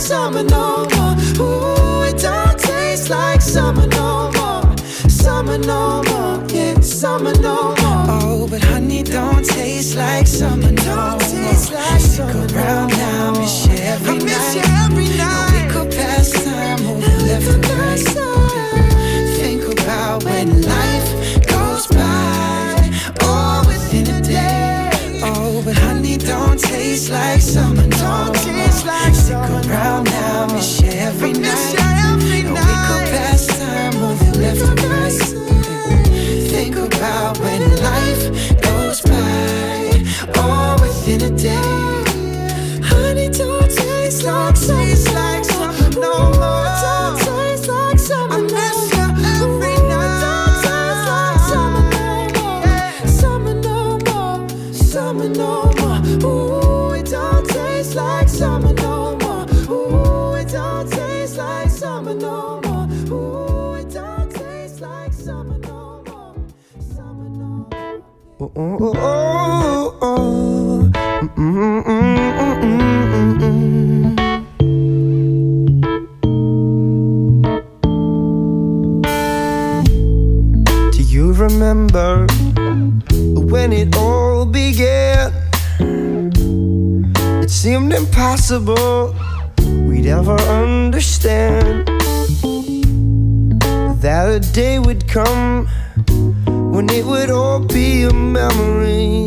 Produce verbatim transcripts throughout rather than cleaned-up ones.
summer no more. Ooh, it don't taste like summer no more. Summer no more, yeah, summer no more. Oh, but honey don't taste like summer no more. Stick around now, miss you every night. I miss you every night. We could pass time over left and right. Think about when life goes by, all within a day. Oh, but honey don't taste like summer no more. Stick around now, miss you every night. We could pass time over left and right. Think about when life goes by, all within a day. Honey don't taste like taste like summer no more. Don't taste like summer no more. I miss you every night. Don't taste like summer no more. Summer no more. Summer no more. Ooh, it don't taste like summer no more. Ooh, it don't taste like summer no more. Ooh, it don't taste like summer no more. Summer no more. Oh, oh, oh, oh, oh. Mm, mm, mm, mm, mm, mm. Do you remember when it all began? It seemed impossible we'd ever understand that a day would come when it would all be a memory.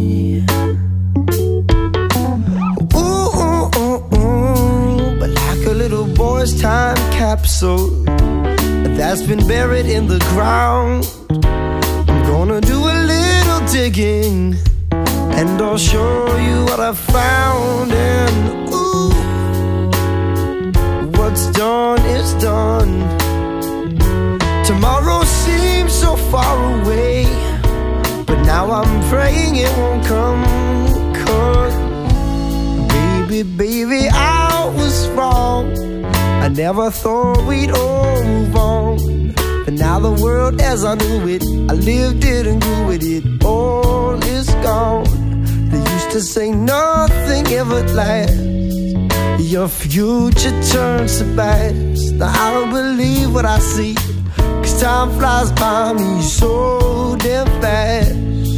Ooh, ooh, ooh, ooh. But like a little boy's time capsule that's been buried in the ground, I'm gonna do a little digging and I'll show you what I found. And ooh, what's done is done. Tomorrow seems so far away, but now I'm praying it won't come. Cause baby, baby, I was wrong. I never thought we'd all move on, but now the world as I knew it, I lived it and grew with it, all is gone. They used to say nothing ever lasts, your future turns to past. Now I don't believe what I see, cause time flies by me so damn fast.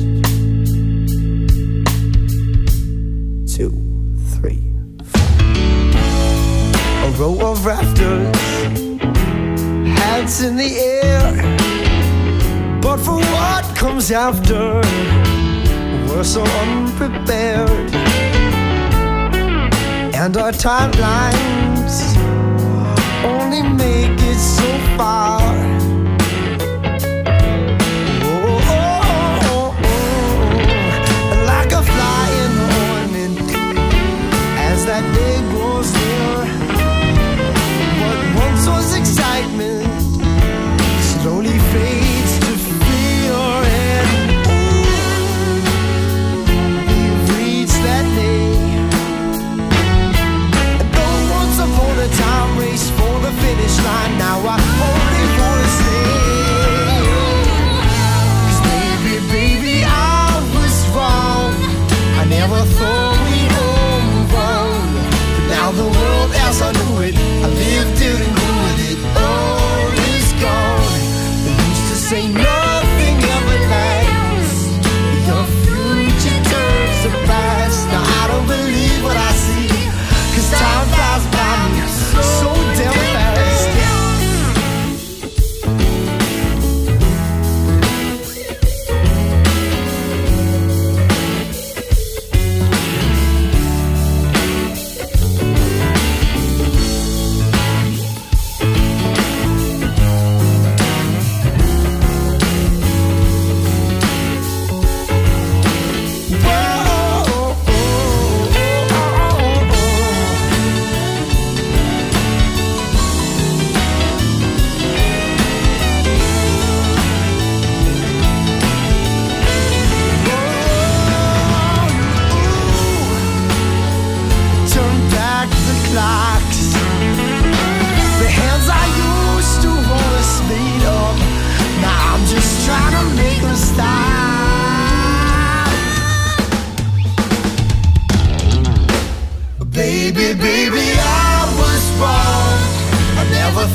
Two, three, four. A row of rafters, hats in the air, but for what comes after, we're so unprepared. And our timelines only make it so far. Oh, oh, oh, oh. Like a fly in the morning, as that day grows near, what once was excitement slowly fades to fear. And ooh, we've reached that day. And though once upon a time raced for the finish line, now I only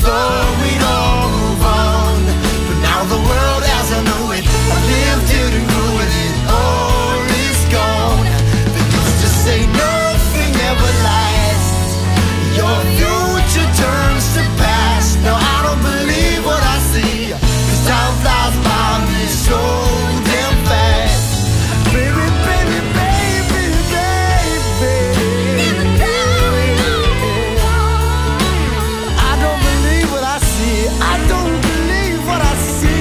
thought we'd all move on, but now the world as I know it, I lived it and grew it, it all is gone. They used to say nothing ever lasts, your future turns to past. Now I don't believe what I see, 'cause time flies by me so damn fast. Baby, baby, baby, baby, I don't believe what I see, I don't believe what I see.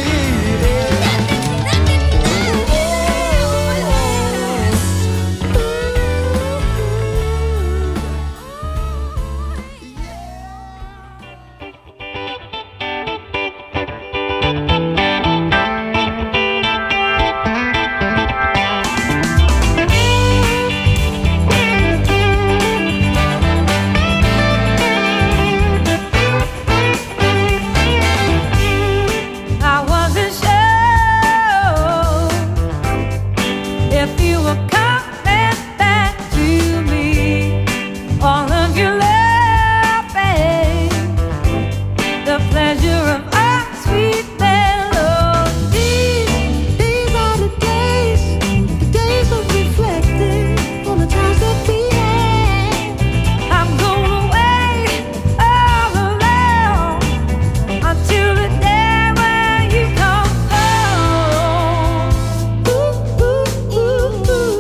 I wasn't sure if you were coming back to me. All of your laughing, the pleasure of our sweet melody. These are the days, the days of reflecting on the times that we had. I'm going away all alone until the day when you come home. Ooh, ooh, ooh, ooh.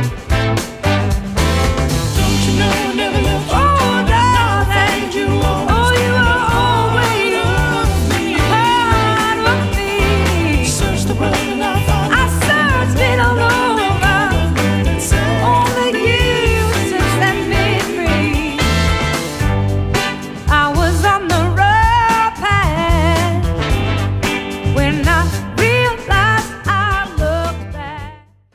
Don't you know I never left you? Oh, darling, You oh, you are always part of me. searched the world and I found I searched it all over, only you to set me free. I was on the rough path when I realized I looked back.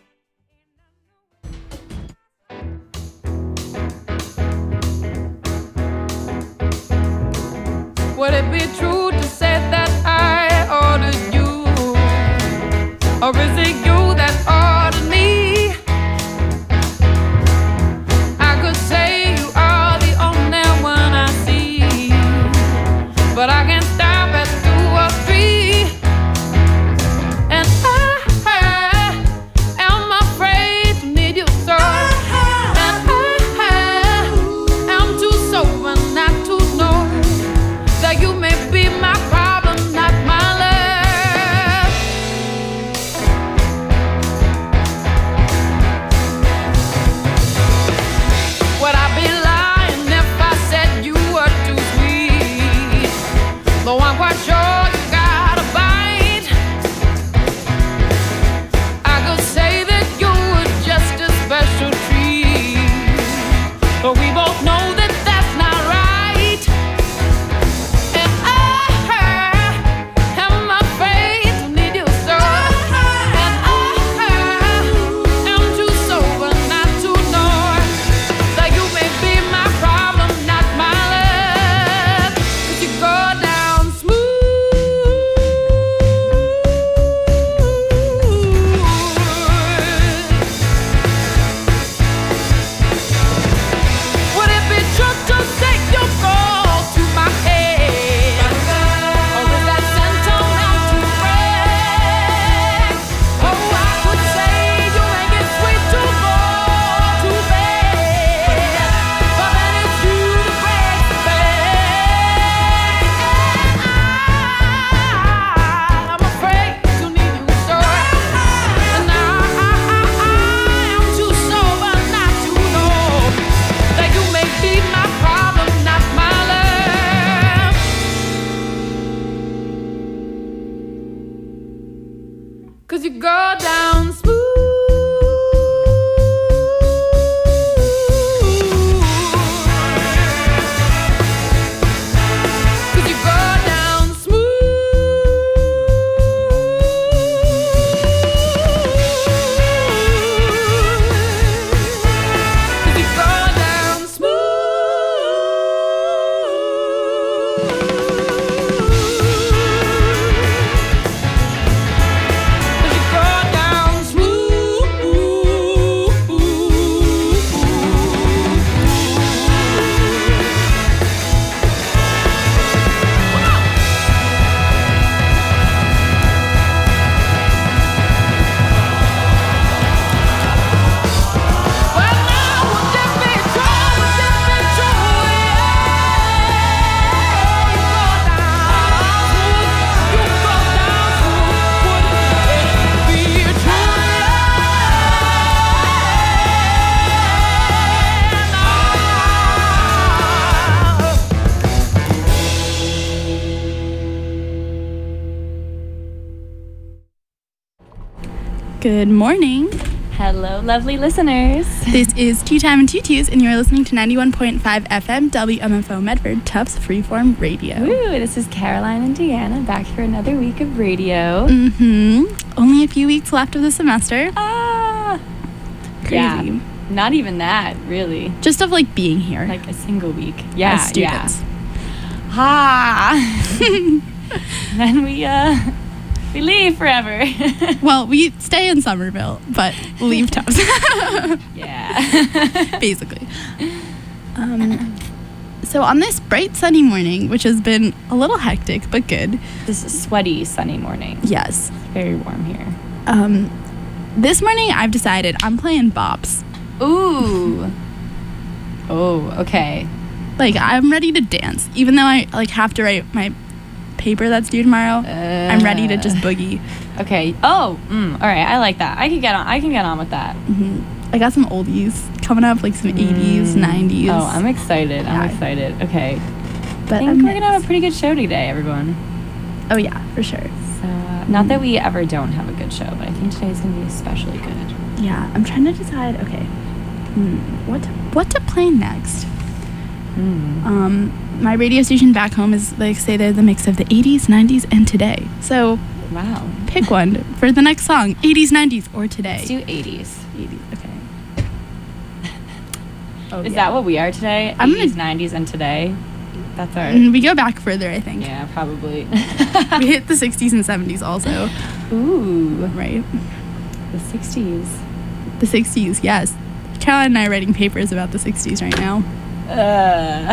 Would it be true to say that I ordered you, or is it you that ordered me? I could say you are the only one I see, but I can't stop at two or three. And I am afraid to need you so, and I am too sober not to know that you may be my problem, not my love. Would I be lying if I said you were too sweet? Though I'm quite sure you got a bite. I could say that you were just a special treat, but we both know that that's not right. And I am afraid to need you so, and I am too sober not to know that you may be my problem, not my love. 'Cause you go down smooth. Would it be true to say you go to my head, or is that sentimental to brag? Oh, I could say you make it sweet to go to bed, but then it's you that breaks the bed. And I'm afraid to need you so, and I am too sober not to know that you may be my problem, not my love. 'Cause you go down smooth. 'Cause you go down smooth. 'Cause you go down smooth. 'Cause you go down Good morning. Hello, lovely listeners. This is Tea Time and Tutus, and you're listening to ninety-one point five F M W M F O Medford, Tufts Freeform Radio. Woo, this is Caroline and Deanna back for another week of radio. Mm-hmm. Only a few weeks left of the semester. Ah. Crazy. Yeah, not even that, really. Just of, like, being here. Like a single week. Yeah, as students. Yeah. Ha! Then we, uh... We leave forever. Well, we stay in Somerville, but leave Tufts. Yeah. Basically. Um, so on this bright sunny morning, which has been a little hectic, but good. This is a sweaty, sunny morning. Yes. It's very warm here. Um, this morning I've decided I'm playing bops. Ooh. Oh, okay. Like, I'm ready to dance. Even though I, like, have to write my paper that's due tomorrow, uh, I'm ready to just boogie. Okay. Oh, mm, all right. I like that. I can get on. I can get on with that. Mm-hmm. I got some oldies coming up, like some mm. eighties, nineties. Oh, I'm excited. Yeah. I'm excited. Okay. But I think I'm we're gonna have a pretty good show today, everyone. Oh yeah, for sure. So, uh, not that we ever don't have a good show, but I think today's gonna be especially good. Yeah, I'm trying to decide. Okay, hmm, what to, what to play next? Mm. Um. My radio station back home is, like, say they're the mix of the eighties, nineties, and today. So, wow. Pick one for the next song, eighties, nineties, or today. Let's do eighties. eighties, okay. Oh, is yeah. that what we are today? I'm eighties, gonna, nineties, and today? That's our... We go back further, I think. Yeah, probably. We hit the sixties and seventies also. Ooh. Right. The sixties. The sixties, yes. Caroline and I are writing papers about the sixties right now. Uh,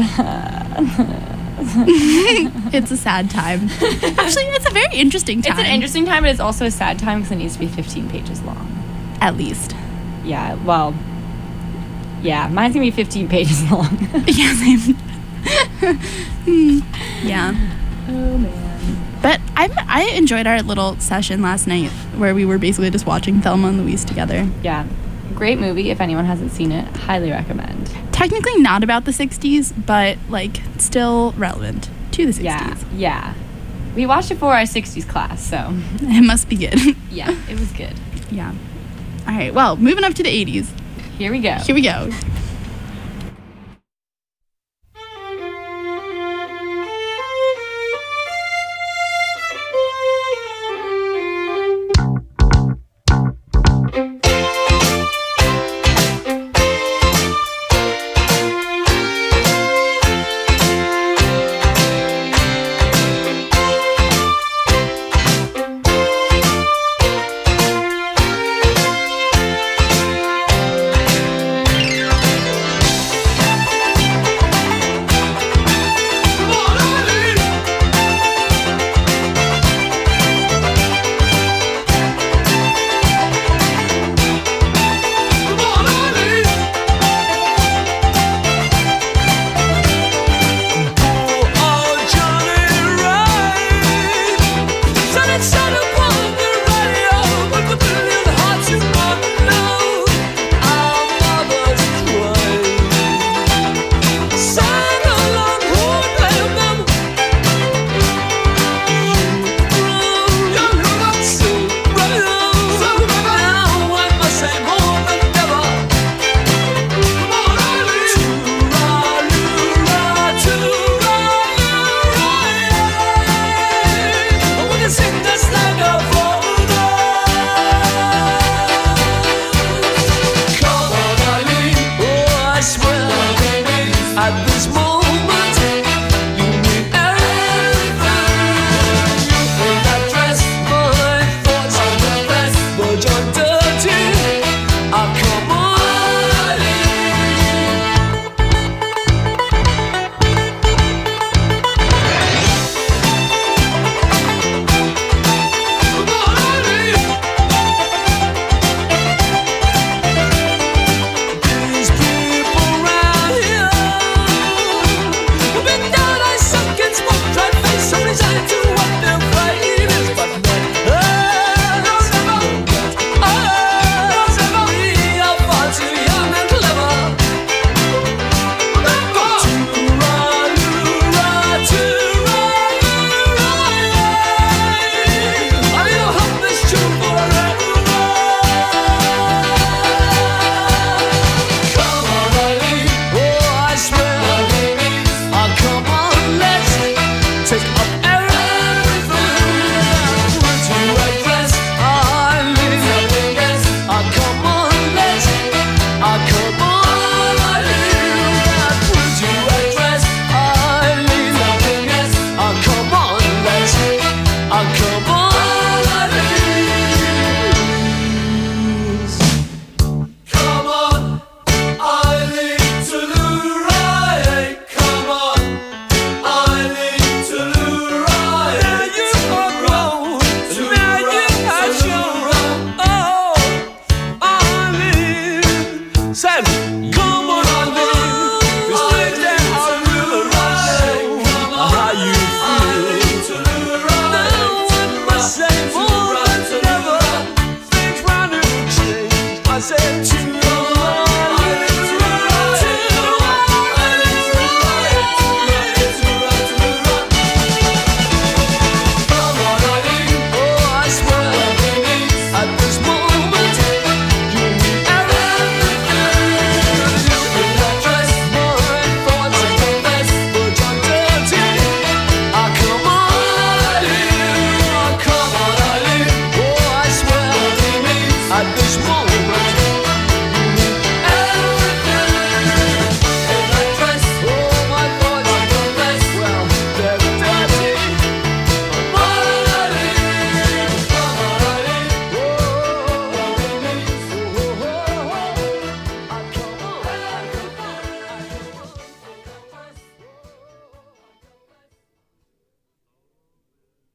It's a sad time. Actually, it's a very interesting time. It's an interesting time, but it's also a sad time because it needs to be fifteen pages long. At least. Yeah, well, yeah, mine's gonna be fifteen pages long. Yeah, same. Hmm. Yeah. Oh, man. But I I enjoyed our little session last night where we were basically just watching Thelma and Louise together. Yeah. Great movie. If anyone hasn't seen it, highly recommend. Technically not about the sixties, but, like, still relevant to the sixties. Yeah, yeah. We watched it for our sixties class, so. It must be good. Yeah, it was good. Yeah. All right, well, moving up to the eighties. Here we go. Here we go.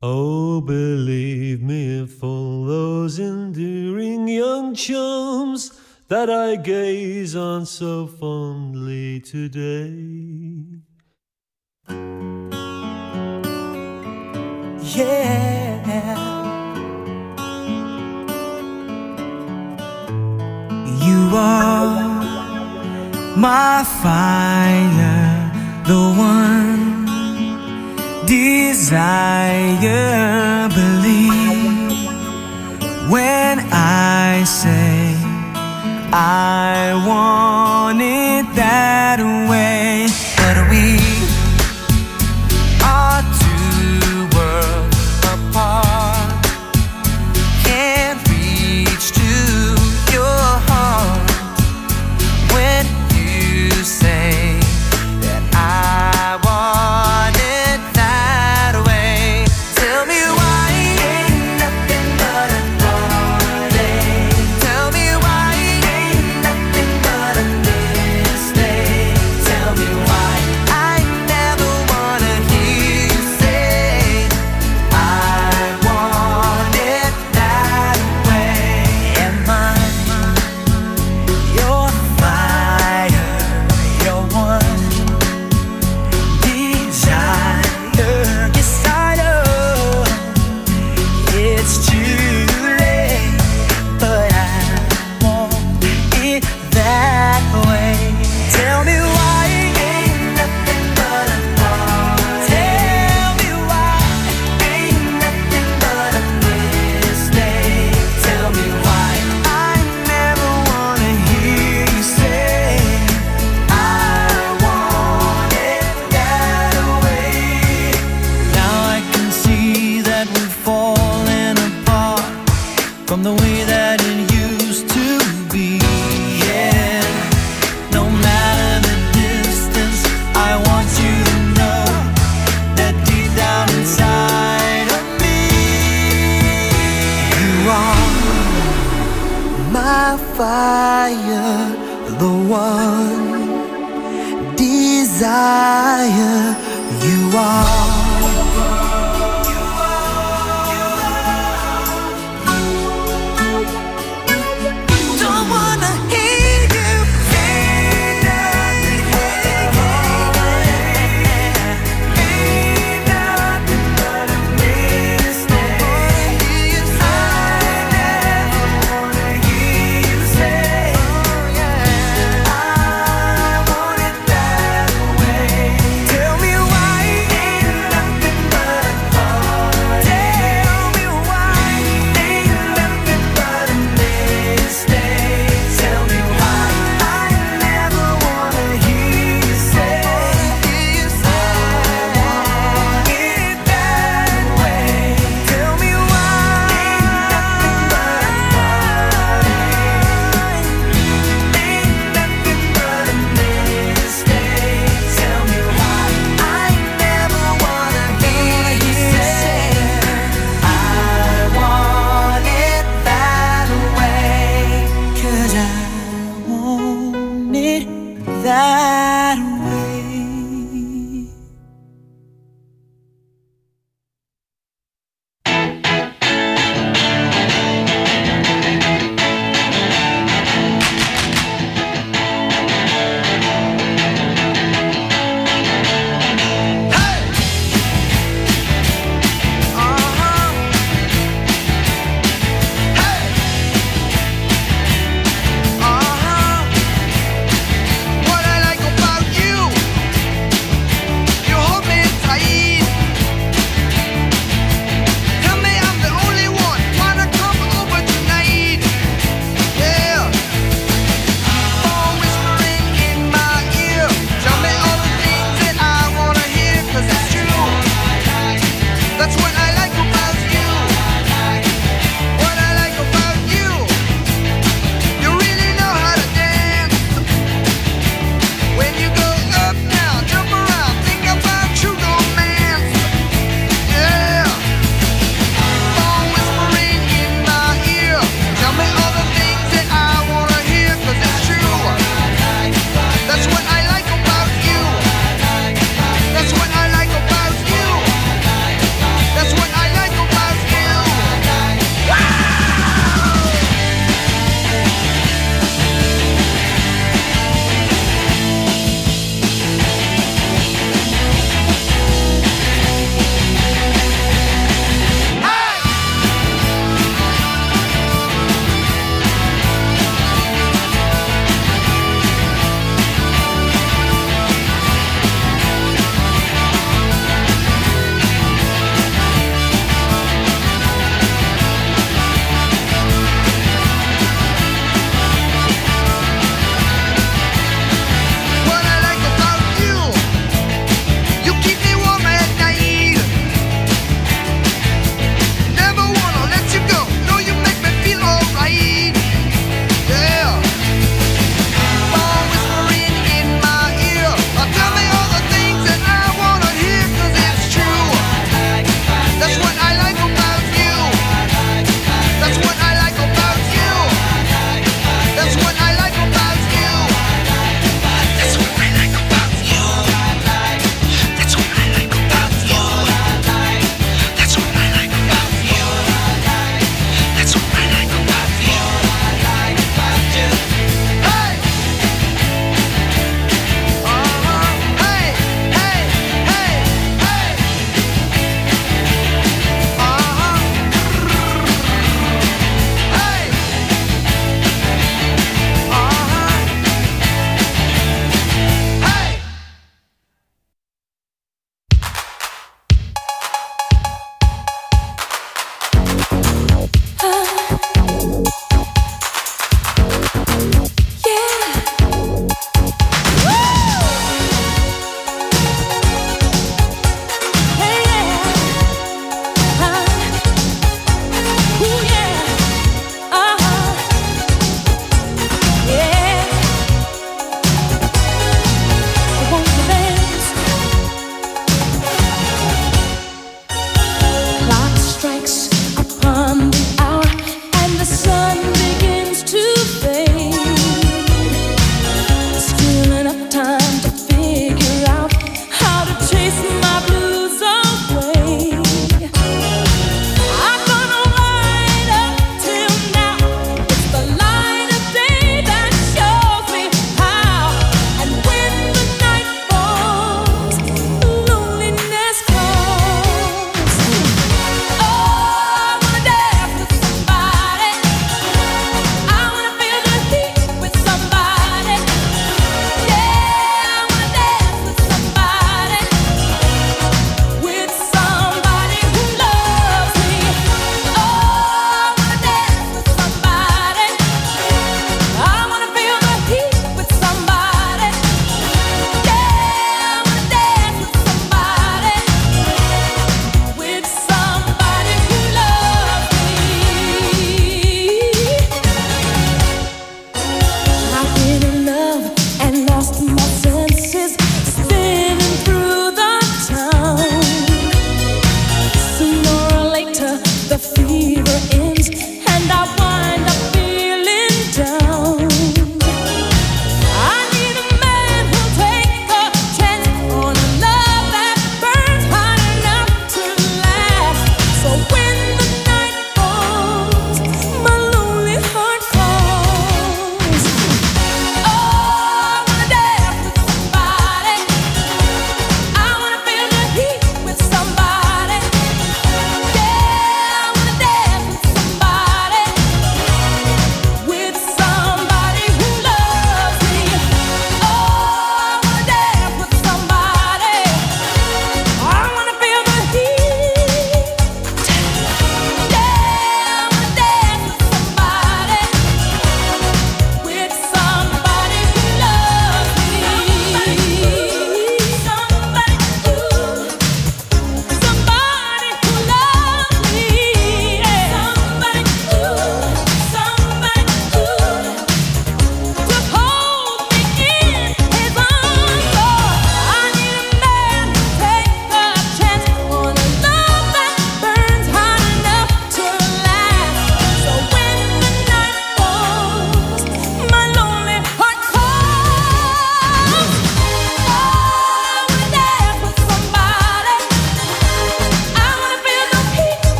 Oh, believe me, for those enduring young chums that I gaze on so fondly today. Yeah, you are my fire, the one desire. Believe when I say I want it that way. But we are two worlds apart, can't reach to your heart when you say that I want it that way. Tell me why ain't nothing but a heartache. Tell me why ain't nothing but a mistake. Tell me why I never wanna hear you say I want it that way. Am I your fire, your one desire? Yes, I know it's too late, but I want it that way. Tell me why ain't nothing but a heartache. Tell me why ain't nothing but a mistake. Tell me why I never wanna hear you say I want it that way. Now I can see that we've fallen apart from the way that it used to be. Yeah, no matter the distance, I want you to know that deep down inside of me, you are my fire, the one desire. You are. Don't wanna hear you say nothing. Ain't nothing but a mistake. I never wanna hear you say I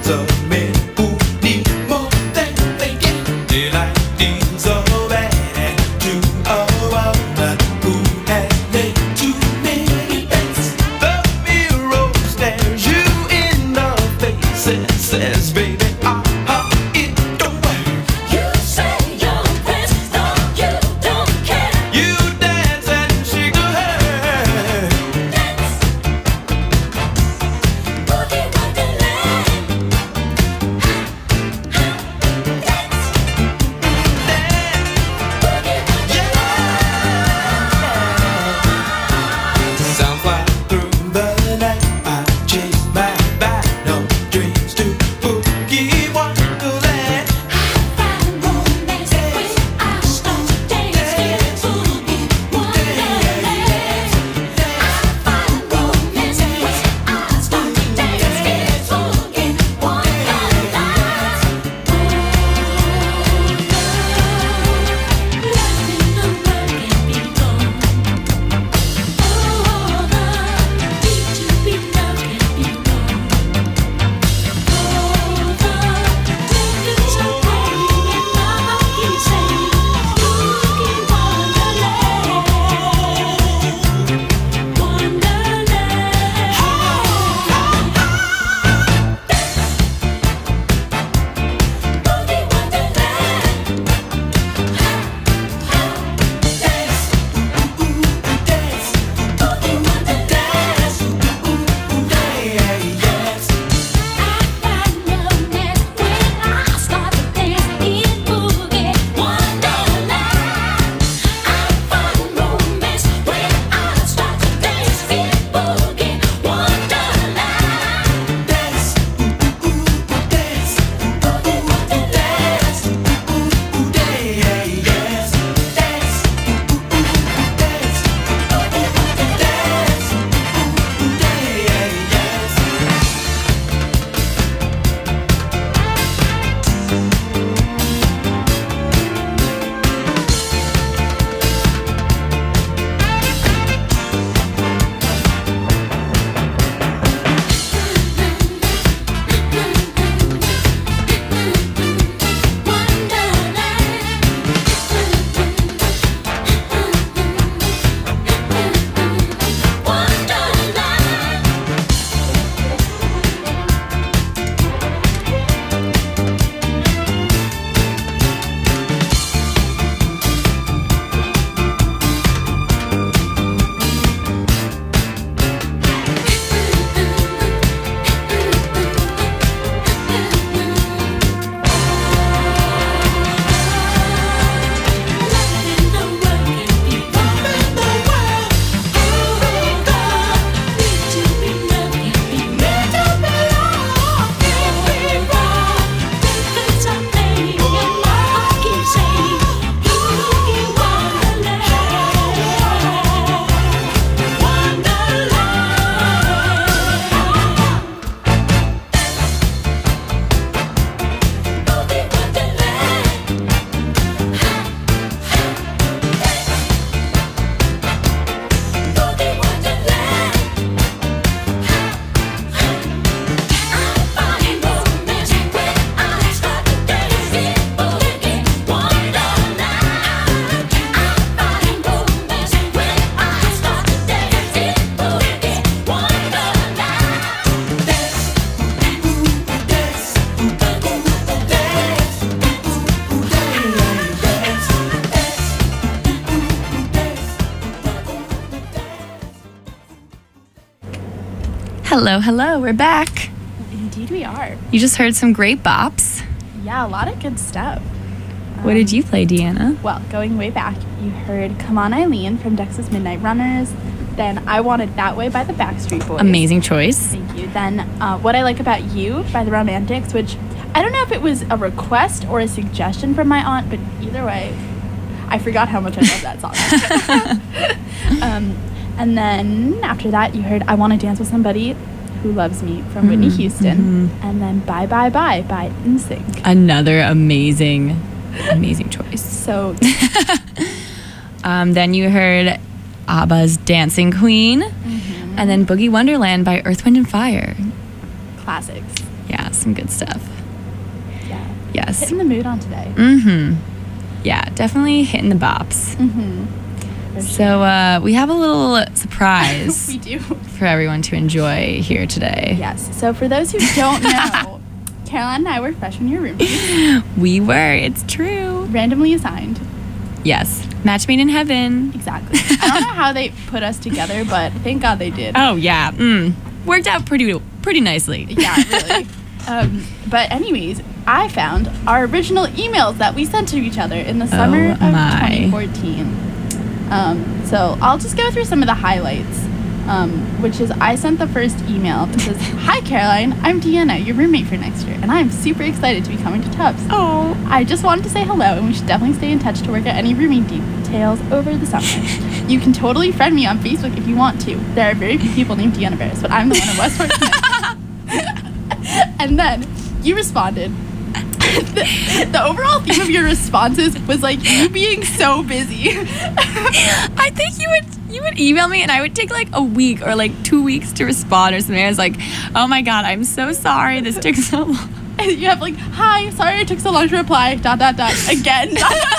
of men who need more than they get. Daylight deals so bad to a woman who has made too many bets. The mirror stares you in the face and says, baby, ah, it don't work. You say your prayers, no, you don't care. You dance and shake your head. Dance, boogie wonderland. Dance, boogie wonderland. Sound fly through the night. I chase my battle dreams to boogie wonderland. Find romance when I start to dance in boogie wonderland. I find romance when I start to dance in boogie wonderland. Oh, love, nothing the world can be done. Oh, the need to be loved can be done. Oh, the records are playing and mama keeps saying, boogie wonderland, Hello, hello, we're back. Indeed, we are. You just heard some great bops. Yeah, a lot of good stuff. What did you play, Deanna? Well, going way back, you heard Come On Eileen from Texas Midnight Runners. Then I Want It That Way by the Backstreet Boys. Amazing choice. Thank you. Then uh, What I Like About You by the Romantics, which I don't know if it was a request or a suggestion from my aunt, but either way, I forgot how much I love that song. um, and then after that, you heard I Want to Dance with Somebody Who Loves Me from Whitney Mm, Houston. mhm. And then Bye Bye Bye by N Sync. Another amazing, amazing choice. So Um, then you heard ABBA's Dancing Queen, mhm. and then Boogie Wonderland by Earth, Wind and Fire. classics. Yeah, some good stuff. Yeah. Yes. Hitting the mood on today. Mm-hmm. Yeah, definitely hitting the bops. Mm-hmm. So uh, we have a little surprise We do. for everyone to enjoy here today. Yes. So for those who don't know, Caroline and I were freshman year roommates, We were. It's true. randomly assigned. Yes. Match made in heaven. Exactly. I don't know how they put us together, but thank God they did. Oh yeah. Mm. Worked out pretty pretty nicely. Yeah, really. um, but anyways, I found our original emails that we sent to each other in the summer Oh, of my. twenty fourteen. Um, so I'll just go through some of the highlights, um, which is I sent the first email that says, "Hi Caroline, I'm Deanna, your roommate for next year, and I'm super excited to be coming to Tubbs. Oh. I just wanted to say hello, and we should definitely stay in touch to work out any rooming details over the summer. You can totally friend me on Facebook if you want to. There are very few people named Deanna Barris, but I'm the one in Westport, Connecticut." And then you responded. the, the overall theme of your responses was like you being so busy. I think you would you would email me and I would take like a week or like two weeks to respond or something. I was like, oh my god, I'm so sorry this took so long. And you have like, "Hi, sorry I took so long to reply, dot, dot, dot, again."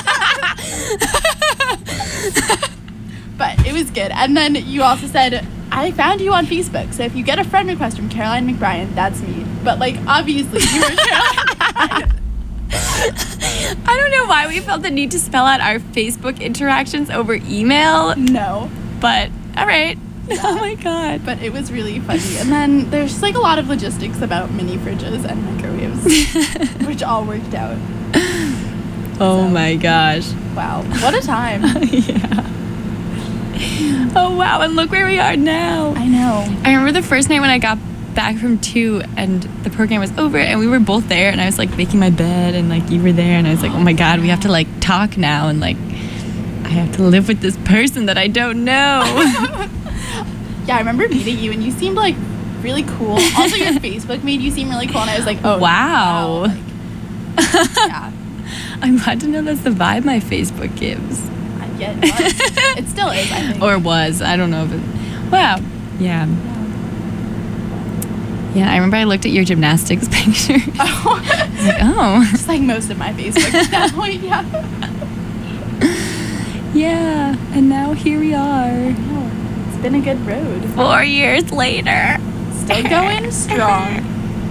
But it was good. And then you also said, "I found you on Facebook, so if you get a friend request from Caroline McBrien, that's me." But like, obviously, you were Caroline McBrien. I don't know why we felt the need to spell out our Facebook interactions over email, No. but all right. Oh my god. But it was really funny. And then there's just like a lot of logistics about mini fridges and microwaves, which all worked out. Oh my gosh. Wow. What a time. Yeah. Oh wow, and look where we are now. I know. I remember the first night when I got back from two and the program was over and we were both there and I was like making my bed and like you were there and I was like, oh my god, we have to like talk now and like I have to live with this person that I don't know. Yeah, I remember meeting you and you seemed like really cool. Also, your Facebook made you seem really cool and I was like, oh Wow. Like, yeah. I'm glad to know that's the vibe my Facebook gives. I get it. It still is, I think. Or was. I don't know if it. Wow. Yeah. Yeah, I remember I looked at your gymnastics picture. Oh. I was like, oh. Just like most of my Facebook at that point, yeah. Yeah. And now here we are. No, it's been a good road. Four years later. Still going strong.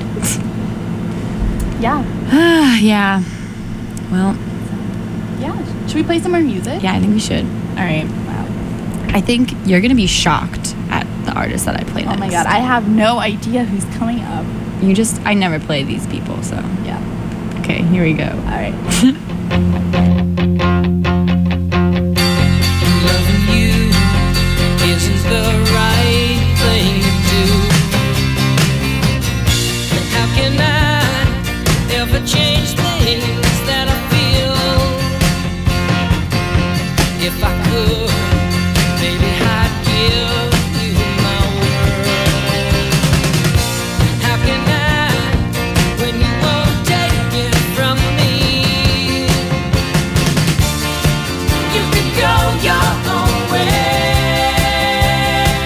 Yeah. Yeah. Well, Yeah. Should we play some more music? yeah, I think we should. All right. Wow. I think you're going to be shocked at the artist that I play next. Oh my god, I have no idea who's coming up. You just, I never play these people, so. Yeah. Okay, here we go. All right. Loving you isn't the right thing to do. And how can I ever change things that I feel? If I could, maybe I'd give you my world. How can I, when you won't take it from me? You can go your own way.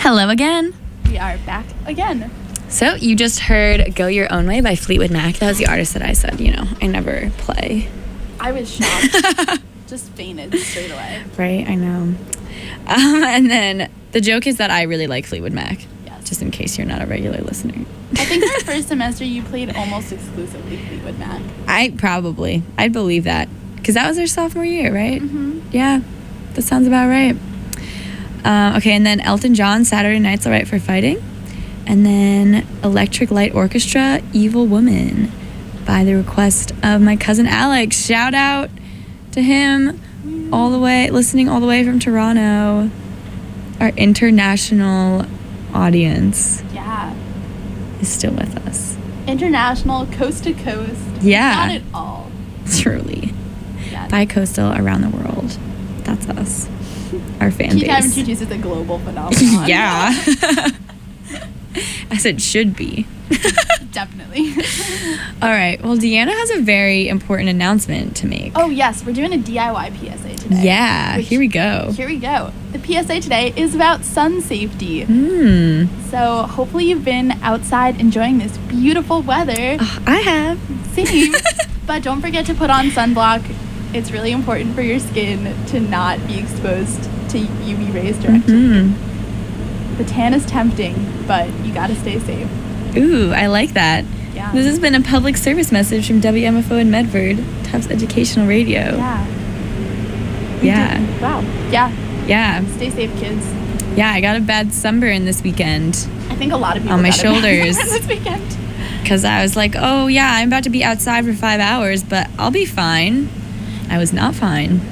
Hello again. We are back again. So you just heard Go Your Own Way by Fleetwood Mac. That was the artist that I said, you know, I never play. I was shocked. Just fainted straight away. Right, I know. Um, and then the joke is that I really like Fleetwood Mac. Yes. Just in case you're not a regular listener. I think our first semester you played almost exclusively Fleetwood Mac. I probably. I'd believe that. Because that was our sophomore year, right? Mm-hmm. Yeah, that sounds about right. Um, okay, and then Elton John, Saturday Night's Alright for Fighting. And then Electric Light Orchestra, Evil Woman, by the request of my cousin Alex. Shout out to him all the way, listening all the way from Toronto. Our international audience Yeah. is still with us. International, coast to coast. Yeah. Got it all. Truly. Yeah. Bi-coastal around the world. That's us. Our fan Tea Time base. Tuesdays is a global phenomenon. Yeah. As it should be. Definitely. All right. Well, Deanna has a very important announcement to make. Oh, yes. We're doing a D I Y P S A today. Yeah. Which- Here we go. Here we go. The P S A today is about sun safety. Hmm. So hopefully you've been outside enjoying this beautiful weather. Oh, I have. Same. But don't forget to put on sunblock. It's really important for your skin to not be exposed to U V rays directly. Hmm. The tan is tempting, but you gotta stay safe. Ooh, I like that. Yeah. This has been a public service message from W M F O in Medford, Tufts Educational Radio. Yeah. We Yeah. did- Wow. Yeah. Yeah. Stay safe, kids. Yeah, I got a bad sunburn this weekend I think a lot of people On my got it shoulders. this weekend. because I was like, oh, yeah, I'm about to be outside for five hours, but I'll be fine. I was not fine.